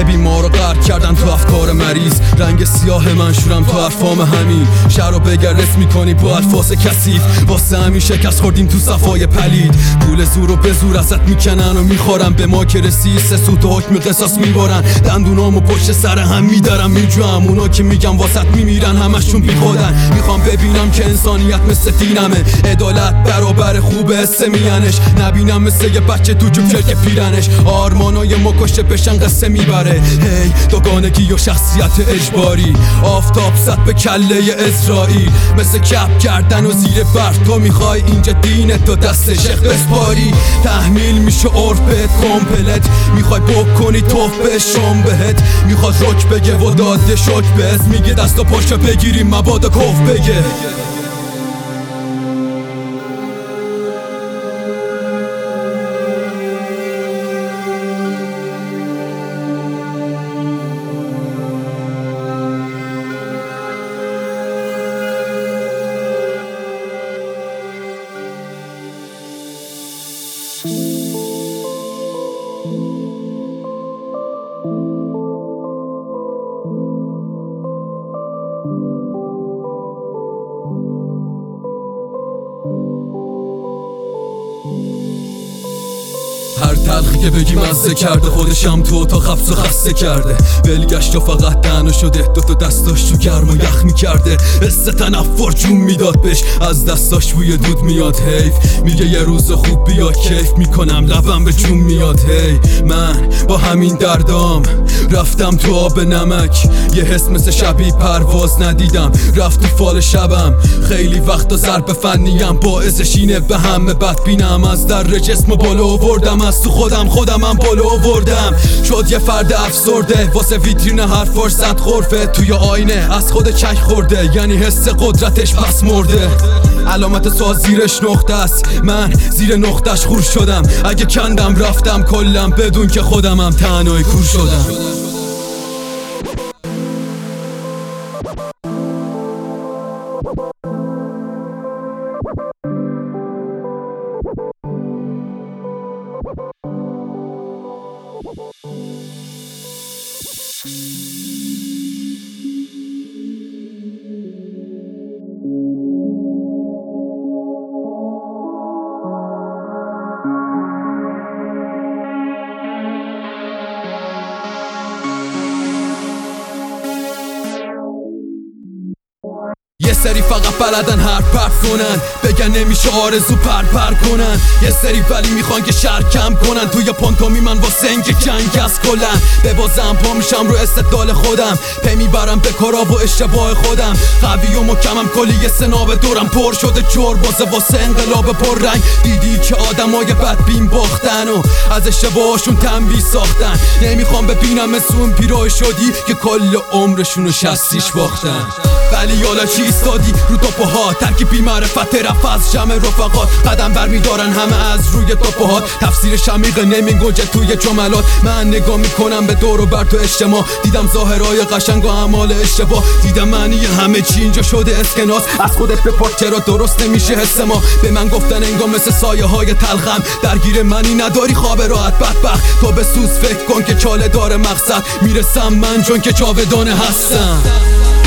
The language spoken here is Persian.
ببین ما رو غرق کردن تو افکار مریض، رنگ سیاه منشورم تو حرفام همین. شهر رو بگرس میکنی با الفاظ کثیف، واسه همین شکست خوردیم تو صفای پلید. پول زور و به زور ازت میکنن و میخورن، به ما که رسی سه سوت و حکم قصاص میبارن. دندونامو پشت سر هم میدارم میجوام، اونا که میگم واسط میمیرن همشون بی خودن. میخوام ببینم که انسانیت مثل دینمه، عدالت برابر خوبه حسه میانش. نبینم مثل یه بچه تو جوب که پیرنش آرمانای ما کشته بشن قصه میبره. هی دوگانگی و شخصیت اجباری، آفتاب زد به کله اسرائیل مثل کپ کردن و زیر برف. تو میخوای اینجا دینت تو دست شیخ بسپاری، تحمیل میشه عرف بهت کمپلت. میخوای بکنی توف به شام بهت، میخواد رک بگه و داده شک بهت. میگه دست و پاشو بگیریم مبادا کف بگه. هر تلخی که بگی مزه کرده، خودشم تو اتاق حبس و خسته کرده. ولگشت و فقط دهنو شده، دوتا دستاش تو گرم و یخ میکرده. حس تنفر جون میداد بهش، از دستاش بوی دود میاد. حیف میگه یه روز خوب بیاد، کیف میکنم لبم به جون میاد. هی من با همین دردام رفتم تو آب نمک، یه حس مثل شبی پرواز ندیدم، رفت تو فال شبم. خیلی وقتا ضرب فنیم باعثش اینه به همه بد بینم. از در جسم بالا آوردم، از تو خودم بالا آوردم. شد یه فرد افسرده، واسه ویترین هر فرصت غرفه. توی آینه از خود چک خورده، یعنی حس قدرتش پس مرده. علامت سوال زیرش نقطه است، من زیر نقطش خور شدم. اگه کندم رفتم کلم بدون که خودمم تنهایی کور شدم. یه سری فقط بلدن حرف پرت کنن، بگن نمیشه آرزو پر کنن. یه سری ولی میخوان که شر کم کنن، توی پانتومی من واسه اینکه جنگ از کلن. ببازم پا میشم رو استدلال خودم، پی میبرم به کارا و اشتباه خودم. قوی و محکمم، کلی یه سناب دورم پر شده جور بازه واسه انقلاب پررنگ. دیدی که آدمای بدبین باختن و از اشتباهشون تنبیه ساختن. نمیخوام ببینم مثل اون پیرای شدی که کل عمرشونو شستیش باختن. ولی یالا چی ایستادی رو توپوها، ترکیب بی معرفت رفت از جمع رفقات. قدم برمیدارن همه از روی توپوهات، تفسیرش عمیقه نمیگنجه توی جملات. من نگاه میکنم به دور و بر تو اجتماع، دیدم ظاهرهای قشنگ و اعمال اشتباه. دیدم معنی همه چی اینجا شده اسکناس، از خودت بپرس چرا درست نمیشه حس ما. به من گفتن انگار مثل سایه های تلخم، درگیر منی نداری خواب راحت بدبخت. تو به سوز فکر کن که چاله داره مقصد، میرسم من چون که جاودانه هستم.